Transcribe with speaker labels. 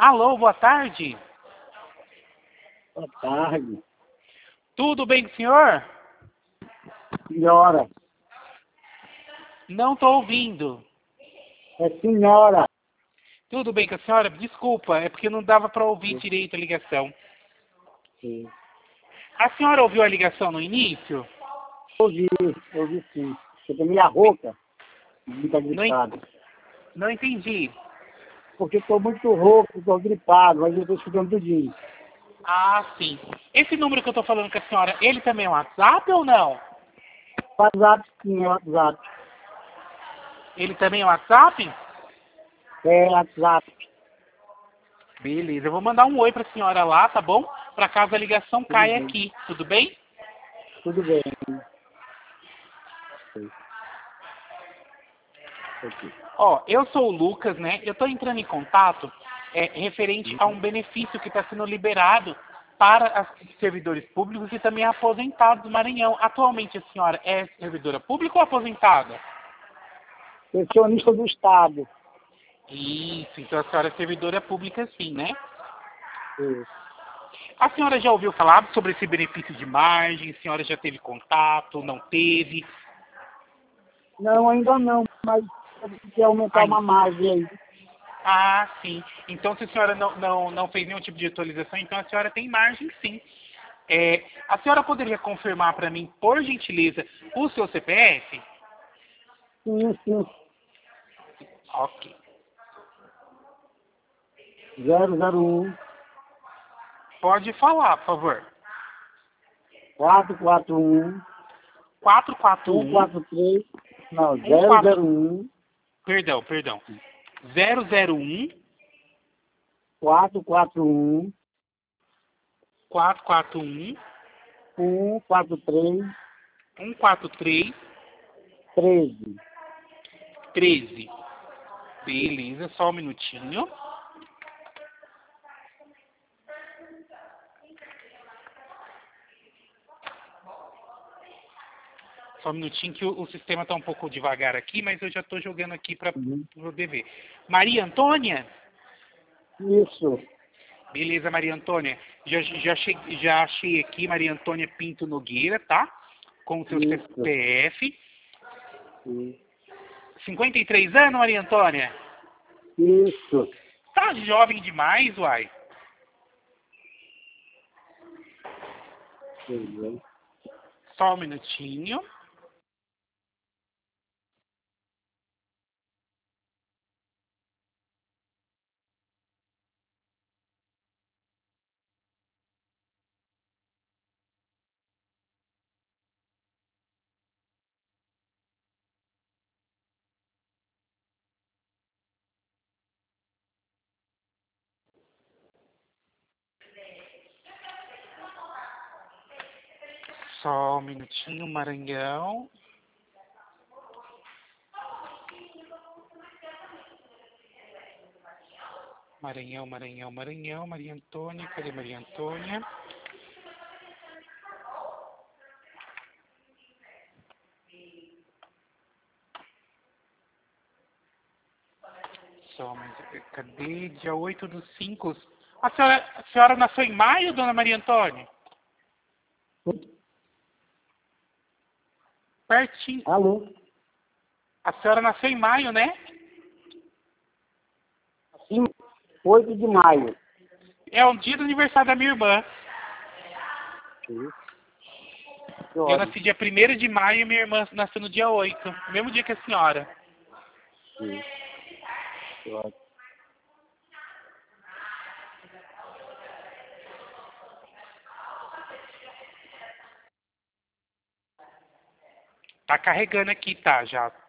Speaker 1: Alô, boa tarde.
Speaker 2: Boa tarde.
Speaker 1: Tudo bem com o senhor?
Speaker 2: Senhora.
Speaker 1: Não estou ouvindo.
Speaker 2: É senhora.
Speaker 1: Tudo bem com a senhora? Desculpa, é porque não dava para ouvir direito a ligação.
Speaker 2: Sim.
Speaker 1: A senhora ouviu a ligação no início?
Speaker 2: Ouvi sim. Você tem minha rouca, muito
Speaker 1: Não,
Speaker 2: gripada.
Speaker 1: não entendi.
Speaker 2: Porque estou muito rouco, estou gripado, mas eu estou escutando tudinho.
Speaker 1: Ah, sim. Esse número que eu estou falando com a senhora, ele também é um WhatsApp ou não?
Speaker 2: WhatsApp, sim, é WhatsApp.
Speaker 1: Ele também é um WhatsApp?
Speaker 2: É WhatsApp.
Speaker 1: Beleza, eu vou mandar um oi para a senhora lá, tá bom? Para caso a ligação caia
Speaker 2: bem.
Speaker 1: aqui, tudo bem?
Speaker 2: Tudo bem. Ok.
Speaker 1: Ó, eu sou o Lucas, né? Eu estou entrando em contato referente a um benefício que está sendo liberado para os servidores públicos e também aposentados do Maranhão. Atualmente a senhora é servidora pública ou aposentada?
Speaker 2: Pensionista do Estado.
Speaker 1: Isso, então a senhora é servidora pública sim, né?
Speaker 2: Isso.
Speaker 1: A senhora já ouviu falar sobre esse benefício de margem? A senhora já teve contato? Não teve?
Speaker 2: Não, ainda não, mas quer aumentar
Speaker 1: Ai,
Speaker 2: uma margem aí.
Speaker 1: ah, sim. Então, se a senhora não fez nenhum tipo de atualização, então a senhora tem margem, sim. A senhora poderia confirmar para mim, por gentileza, o seu CPF?
Speaker 2: Sim, sim.
Speaker 1: Ok.
Speaker 2: 001
Speaker 1: Pode falar, por favor.
Speaker 2: 441
Speaker 1: 441
Speaker 2: 143. Não,
Speaker 1: 14...
Speaker 2: 001
Speaker 1: Perdão. 001
Speaker 2: 441
Speaker 1: 441
Speaker 2: 143
Speaker 1: 143
Speaker 2: 13.
Speaker 1: 13. Beleza, só um minutinho. Só um minutinho que o sistema está um pouco devagar aqui, mas eu já estou jogando aqui para
Speaker 2: Uhum.
Speaker 1: poder ver. Maria Antônia?
Speaker 2: Isso.
Speaker 1: Beleza, Maria Antônia. Já achei aqui Maria Antônia Pinto Nogueira, tá? Com o seu
Speaker 2: Isso.
Speaker 1: CPF.
Speaker 2: Isso.
Speaker 1: 53 anos, Maria Antônia?
Speaker 2: Isso.
Speaker 1: Tá jovem demais, uai.
Speaker 2: Uhum.
Speaker 1: Só um minutinho. Só um minutinho, Maranhão. Maranhão. Maria Antônia, cadê Maria Antônia? Só, mas cadê? Dia 8/5. A senhora nasceu em maio, dona Maria Antônia? Pertinho.
Speaker 2: Alô?
Speaker 1: A senhora nasceu em maio, né?
Speaker 2: Sim, 8 de maio.
Speaker 1: É o dia do aniversário da minha irmã.
Speaker 2: Isso.
Speaker 1: Eu nasci dia 1º de maio e minha irmã nasceu no dia 8. Mesmo dia que a senhora.
Speaker 2: Isso.
Speaker 1: Tá carregando aqui, tá? Já.